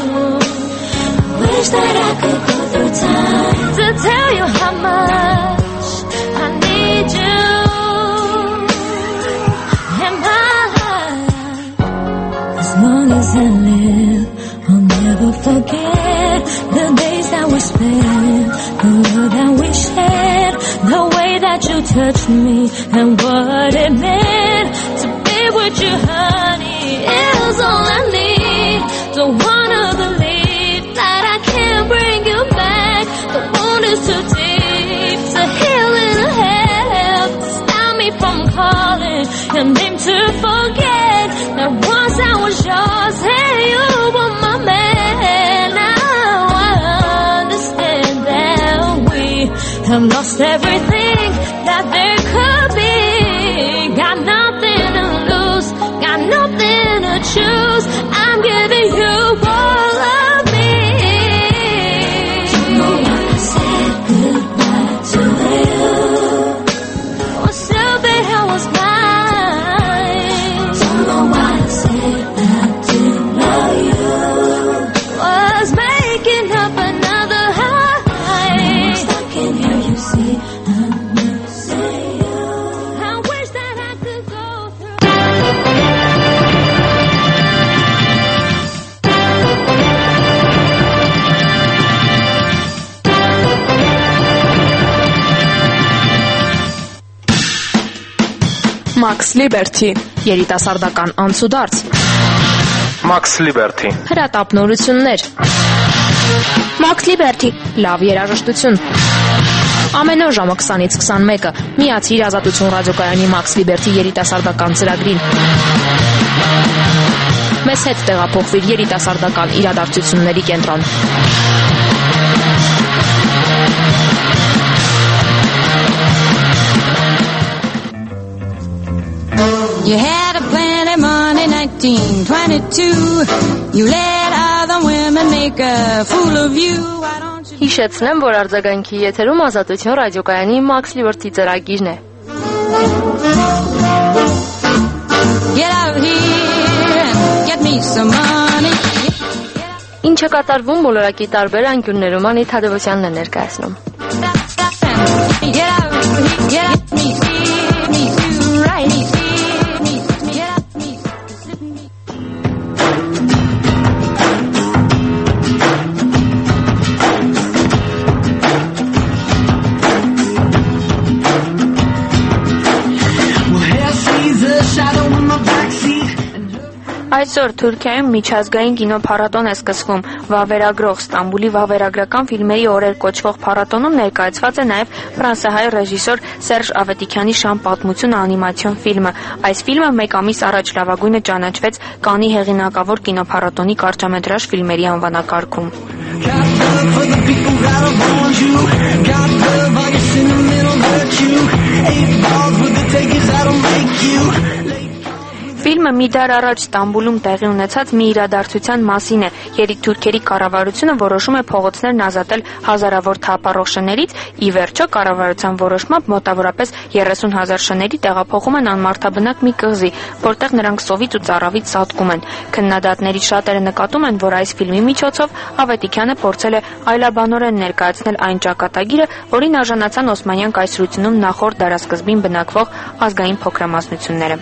Wish that I could go through time to tell you how much I need you in my life. As long as I live, I'll never forget the days that we spent, the love that we shared, the way that you touched me, and what it meant to be with you, honey. It was all I need. Don't wanna believe that I can't breathe. is too deep to heal in a hell to stop me from calling your name to forget that once I was yours and you were my man. Now I understand that we have lost everything that there could be. Got nothing to lose, got nothing to choose. I'm giving you all of me. You know I said goodbye to you. Oh, stupid, I was blind. Don't know why I said I didn't love you. Was making up another high. Stuck in here, you see, I'm missing you. I wish that I could go through. Max Liberty երիտասարդական անցուդարձ Max Liberty հրատապնորություններ Max Liberty լավ երաժշտություն Ամեն օր ժամը քսանից քսանմեկը միացիր Ազատություն ռադիոկայանի Max Liberty երիտասարդական ծրագրին Մեզ հետ տեղափոխվիր երիտասարդական իրադարձությունների կենտրոն You had a plenty money, nineteen twenty-two. You let other women make a fool of you. Why don't you... Հիշեցնեմ, որ արձագանքի եթերում Ազատություն ռադիոկայանի Max Liberty ծրագիրն է։ Get out here and get me some money. Ինչ է կատարվում բոլորակի տարբեր անկյուններում Անի Թադևոսյանն է ներկայացնում։ Get out here, get me, me, me, right. Այսօր Թուրքիայում միջազգային կինոփառատոն է սկսվում։ Վավերագրող Ստամբուլի վավերագրական ֆիլմերի օրեր կոչվող փառատոնում ներկայացված է նաև ֆրանսիահայ ռեժիսոր Սերժ Ավետիքյանի «Շամ պատմությունը» անիմացիոն ֆիլմը։ Այս ֆիլմը մեկ ամիս առաջ լավագույնը ճանաչվեց Կաննի հեղինակավոր կինոփառատոնի կարճամետրաժ ֆիլմերի անվանակարգում։ Ֆիլմը մի դար առաջ Ստամբուլում տեղի ունեցած մի իրադարձության մասին է։ Երիտթուրքերի կառավարությունը որոշում է փողոցներն ազատել հազարավոր թափառող շներից, ի վերջո կառավարության որոշմամբ մոտավորապես երեսուն հազար շների տեղափոխում են անմարդաբնակ մի կղզի, որտեղ նրանք սովից ու ծառավից սատկում են։ Քննադատների շատերը նկատում են, որ այս ֆիլմի միջոցով Ավետիքյանը փորձել է այլաբանորեն ներկայացնել այն ճակատագիրը, որին արժանացան Օսմանյան կայսրությունում նախորդ դարասկզբին բնակվող ազգային փոքրամասնությունները։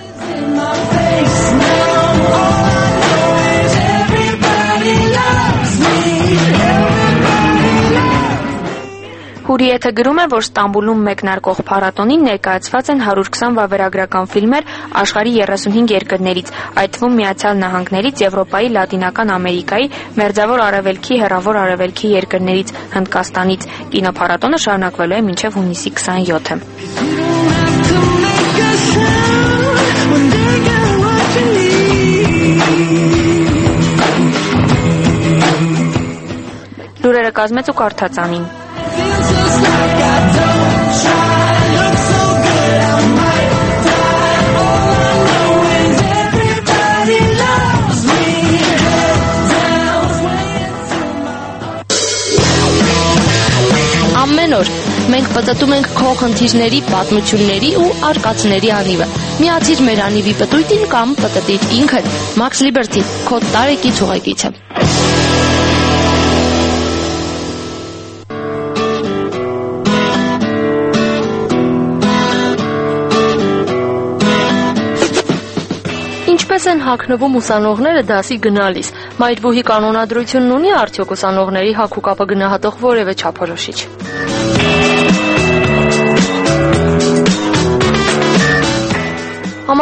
Հուրիեթը գրում է, որ Ստամբուլում մեկնարկող փառատոնին ներկայացված են հարյուր քսան վավերագրական ֆիլմեր աշխարհի երեսունհինգ երկրներից, այդ թվում Միացյալ Նահանգներից, Եվրոպայի, Լատինական Ամերիկայի, Մերձավոր Արևելքի, Հեռավոր Արևելքի երկրներից, Հնդկաստանից։ Կինոփառատոնը շարունակվելու է մինչև հունիսի քսանյոթը։ Լուրերը կազմեց ու կարդաց Անին։ Ամեն օր մենք պտտում ենք քո խնդիրների, պատմությունների ու արկածների անիվը։ Միացիր մեր անիվի պտույտին կամ պտտիր ինքդ։ Max Liberty, քո տարեկի ցուցակիցը։ Ինչպես են հագնվում ուսանողները դասի գնալիս։ Մայրբուհի կանոնադրությունն ունի արդյոք ուսանողների հագուկապը գնահատող որևէ չափորոշիչ։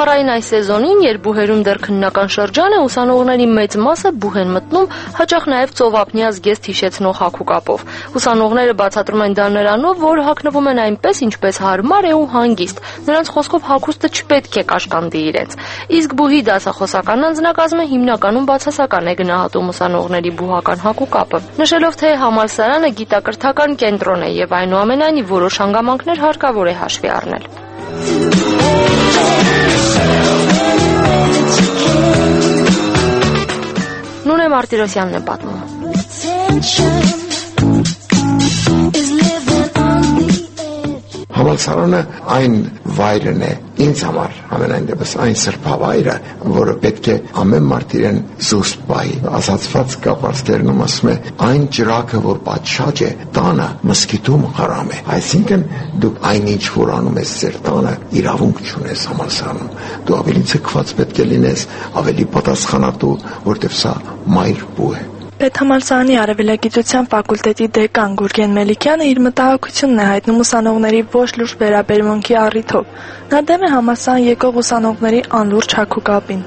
Ամառային այս սեզոնին, երբ բուհերում դեռ քննական շրջան է, ուսանողների մեծ մասը բուհ են մտնում, հաճախ նաև ծովափնյա զգեստ հիշեցնող հագուկապով։ Ուսանողները բացատրում են դա նրանով, որ հագնվում են այնպես, ինչպես հարմար է ու հանգիստ։ Նրանց խոսքով հագուստը չպետք է կաշկանդի իրենց։ Իսկ բուհի դասախոսական անձնակազմը հիմնականում բացասական է գնահատում ուսանողների բուհական հագուկապը, նշելով, թե համալսարանը գիտակրթական կենտրոն է եւ այնուամենայնիվ որոշ հանգամանքներ հարկավոր է հաշվի առնել։ Նունե Մարտիրոսյանն է պատմում։ Համալսարանը այն վայրն է, ինձ համար ամենայն դեպս այն սրբավայրը, որը պետք է ամեն մարդ իրեն զուսպ պահի։ Ասացված կապարսկերնում ասում է, այն ճրագը, որ պատշաճ է, տանը մզկիթում խարամ է։ Այսինքն դու այնինչ, որ անում ես ձեր տանը, իրավունք չունես համալսարանում։ Դու ավելի ցկված պետք է լինես, ավելի պատասխանատու, որտեղ սա մայր բու է։ Պետհամալսարանի արևելագիտության ֆակուլտետի դեկան Գուրգեն Մելիքյանը իր մտահոգությունն է հայտնում ուսանողների ոչ լուրջ վերաբերմունքի առիթով։ Նա դեմ է համալսարան եկող ուսանողների անլուրջ հագուկապին։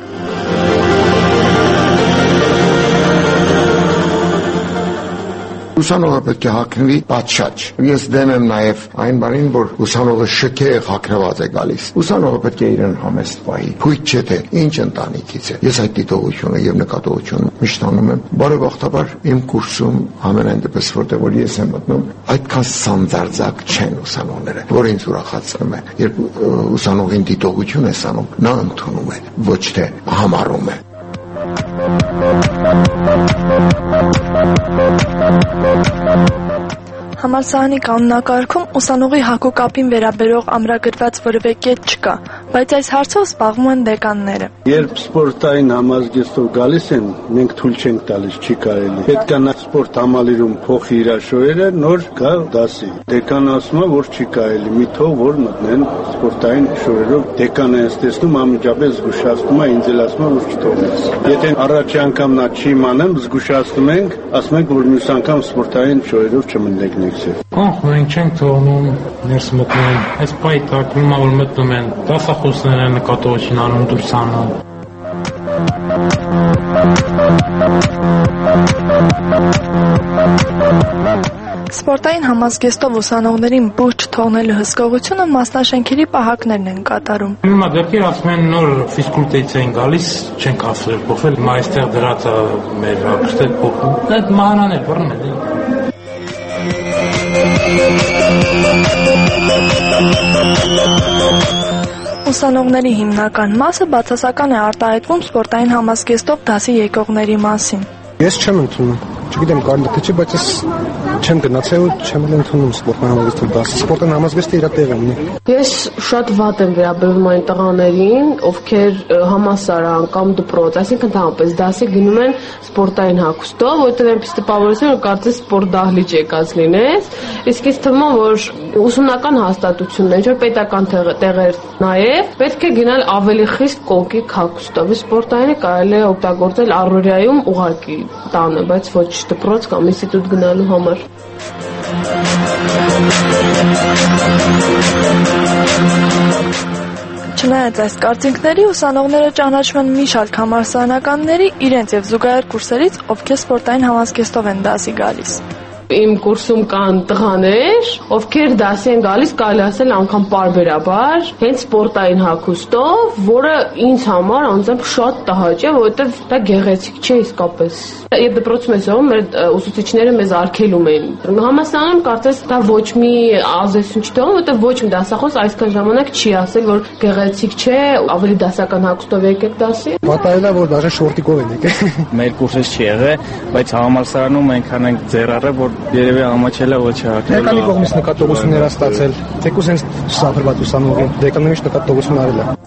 Ուսանողը պետք է հագնվի պատշաճ։ Ես դեմ եմ նաև այն բանին, որ ուսանողը շքեղ հագնված է գալիս։ Ուսանողը պետք է իրեն համեստ պահի։ Հույտ չէ թե ինչ ընտանիքից է։ Ես այդ դիտողությունը եւ նկատողությունը միշտ անում եմ։ Բարեբախտաբար իմ կուրսում ամենայն դեպս որտեղ որ ես եմ մտնում, այդքան սանձարձակ չեն ուսանողները, որ ինձ ուրախացնում է։ Երբ ուսանողին դիտողություն ես անում, նա ընդունում է, ոչ թե համառում է։ Համալսարանի կանոնակարգում ուսանողի հագուկապին վերաբերող ամրագրված որևէ կետ չկա, բայց այս հարցով զբաղվում են դեկանները։ Երբ սպորտային համազգեստով գալիս են, մենք թույլ չենք տալիս, չի կարելի։ Պետք է նա սպորտ համալիրում փոխի իր շոյերը, նոր գա դասի։ Դեկանը ասում է, որ չի կարելի, մի թող որ մտնեն սպորտային շոյերով։ Դեկանը ես տեսնում, անմիջապես զգուշացնում է, ինձ էլ ասում է, որ չթողնես։ Եթե առաջի անգամ նա չի իմանեմ, զգուշացնում ենք, ասում ենք, որ մյուս անգամ սպորտային շոյերով չմտնեք։ Ահ, մենք չենք թողնում ներս մտնում, այս պայի տակնում որ մտնում են, դասախոսները նկատողություն անում դուրս անում։ Սպորտային համազգեստով ուսանողներին բուհ չթողնելու հսկողությունը մասնաշենքերի պահակներն են կատարում։ Հիմա դեպքեր ասում են նոր ֆիզկուլտուրից են գալիս, չենք ասել փոխել, հիմա այստեղ դրած է մեր հագուստը փոխում։ Այդ մանրան է բռն է։ Ուսանողների հիմնական մասը բացասական է արտահայտվում սպորտային համազգեստով դասի եկողների մասին։ Ես չեմ ընդունում, չգիտեմ կարելի թե չի, բայց ես չեմ գնացել ու չեմ ընդունում սպորտային համազգեստով դասը։ Սպորտային համազգեստը իր տեղը ունի։ Ես շատ վատ եմ վերաբերվում այն տղաներին, ովքեր համալսարան կամ դպրոց, այսինքն ընդհանրապես դասի գնում են սպորտային հագուստով, որտեղ այնպես տպավորություն որ կարծես սպորտ դահլիճ եկած լինես, իսկ ինձ թվում է, որ ուսումնական հաստատությունն է, ինչ որ պետական տեղեր նաև պետք է գնալ ավելի խիստ կոնկրետ հագուստով։ Սպորտայինը կարելի է օգտագործել առօրյայում ուղղակի տանը, բայց ոչ դպրոց կամ ինստիտուտ գնալու համար։ Չնայած այս կարծիքների, ուսանողները ճանաչում են մի շարք համալսարանականների իրենց եւ զուգահեռ կուրսերից, ովքեր սպորտային համազգեստով են դասի գալիս։ Իմ կուրսում կան տղաներ, ովքեր դասի են գալիս, կարելի ասել անգամ պարբերաբար, հենց սպորտային հագուստով, որը ինձ համար անձամբ շատ տհաճ է, որովհետև դա գեղեցիկ չէ իսկապես։ Երբ դպրոցում ես եղում, մեր ուսուցիչները մեզ արգելում էին։ Համալսարանում կարծես դա ոչ մի ազդեցություն չի թողնում, որովհետև ոչ մի դասախոս այսքան ժամանակ չի ասել, որ գեղեցիկ չէ, ավելի դասական հագուստով եկեք դասի։ Պատահել է, որ դաժե շորտիկով են եկել։ Մեր կուրսից չի եղել, բայց համալսարանում այնքան ենք ձեռառել, որ երևի ամաչելա ոչ հակել։ Դեկանի կողմից նկատողություններ ստացել, թեկուզ հենց սափրված ուսանողի, դեկանը միշտ նկատողություն արել է։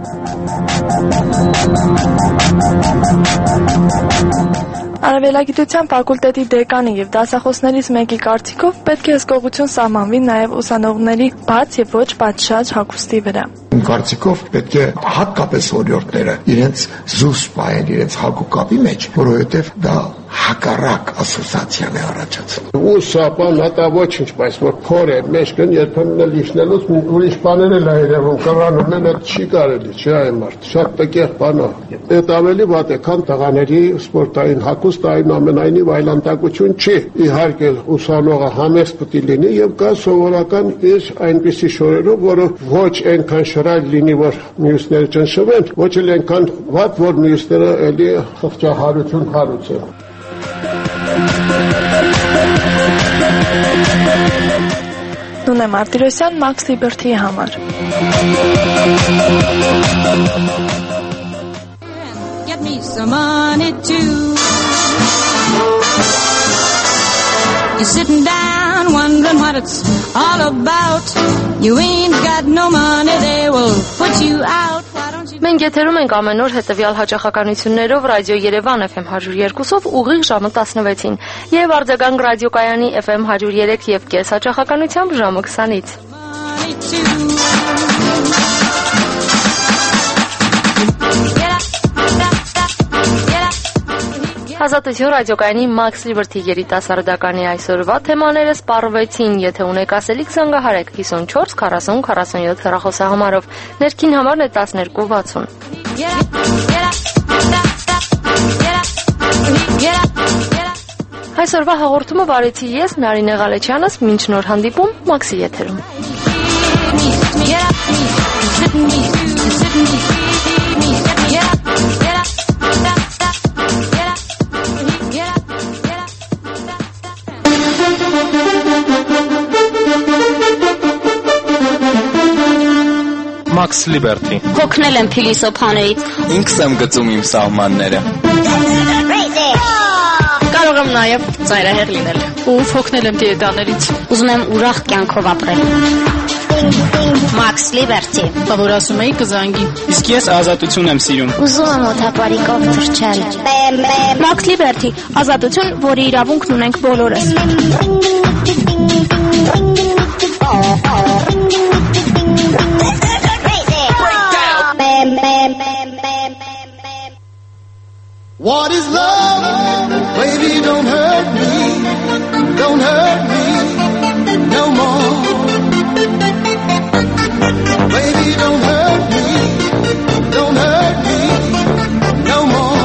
Արևելագիտության ֆակուլտետի դեկանի եւ դասախոսներից մեկի կարծիքով պետք է հսկողություն սահմանվի նաեւ ուսանողների բաց եւ ոչ պատշաճ հագուստի վրա։ Իմ կարծիքով պետք է հատկապես օրիորդները իրենց զուսպ պահեն իրենց հագուկապի մեջ, որովհետև դա հակառակ ասոցիացիան է առաջացնում։ Ու սա բան հատա ոչինչ, բայց որ փոր է, մեջքն երբեմն էլ իջնելուց ուրիշ բաներ էլ այրևում կռանում են, այդ չի կարելի, չէ այ մարդ, շատ տկեղ բան է։ Այդ ավելի վատ է, քան տղաների սպորտային հագուստ, այնուամենայնիվ այլանդակություն չի։ Իհարկե ուսանողը համեստ պետք է լինի եւ կա սովորական իր այնպիսի շորերով, որը ոչ այնքան շռայլ լինի, որ մյուսները ճնշվեն, ոչ էլ այնքան վատ, որ մյուսները էլի խղճահարություն հարուցեն։ Նունե Մարտիրոսյան, Max Liberty-ի համար։ Get me some money too. You're sitting down wondering what it's all about. You ain't got no money, they will put you out. Մենք եթերում ենք ամեն օր հետևյալ հաճախականություններով ռադիո Երևան Էֆ Էմ հարյուր երկուսով ուղիղ ժամը տասնվեցին եւ արձագանք ռադիոկայանի Էֆ Էմ հարյուր երեք եւ կես հաճախականությամբ ժամը քսանից։ Ազատություն ռադիոկայանի Max Liberty երիտասարդականի այսօրվա թեմաները սպառվեցին, եթե ունեք ասելիք զանգահարեք հիսունչորս քառասուն քառասունյոթ հեռախոսահամարով, ներքին համարն է տասներկու վաթսուն։ Այսօրվա հաղորդումը վարեցի ես Նարինե Ղալեչյանս, մինչ նոր հանդիպում Մաքսի եթերում։ Max Liberty։ Հոգնել եմ փիլիսոփաներից։ Ինքս եմ գծում իմ սահմանները։ Կարող եմ նաև ծայրահեղ լինել։ Ու հոգնել եմ դիետաներից։ Ուզում եմ ուրախ կյանքով ապրել։ Max Liberty։ Բա որ ասում էի կզանգի։ Իսկ ես ազատություն եմ սիրում։ Ուզում եմ օթապարիկով թռչել։ Max Liberty, ազատություն, որի իրավունքն ունենք բոլորս։ What is love? Baby, don't hurt me. Don't hurt me no more. Baby, don't hurt me. Don't hurt me no more.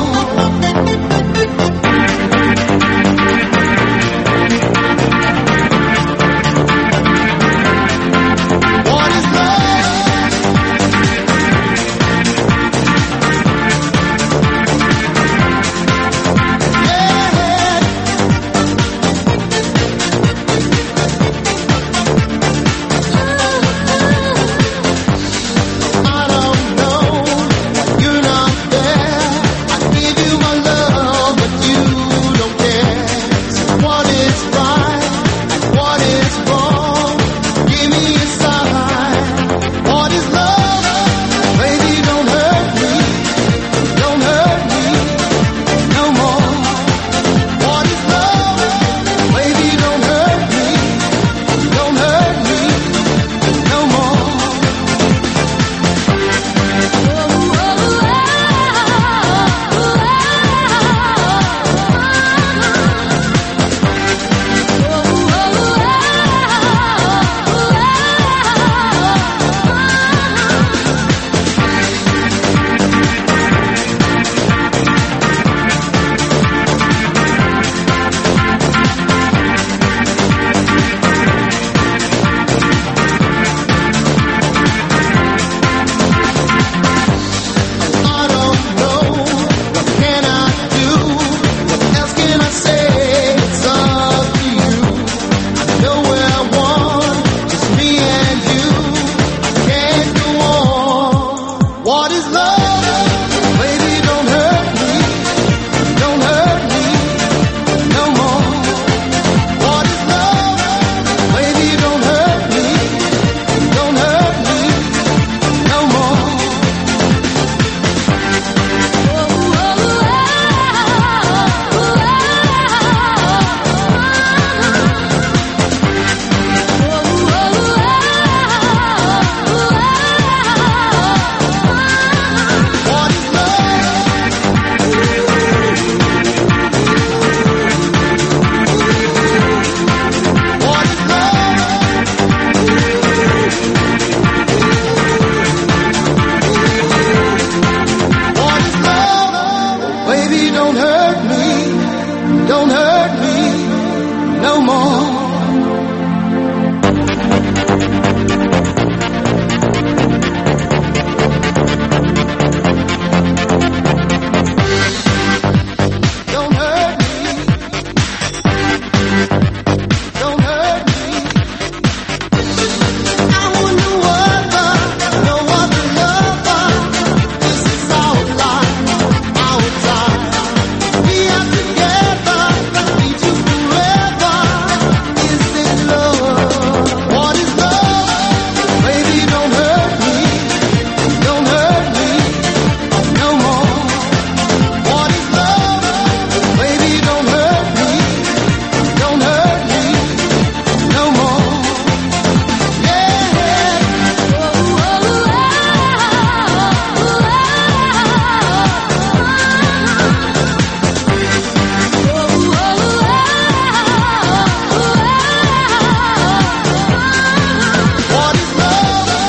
What is love? What is love?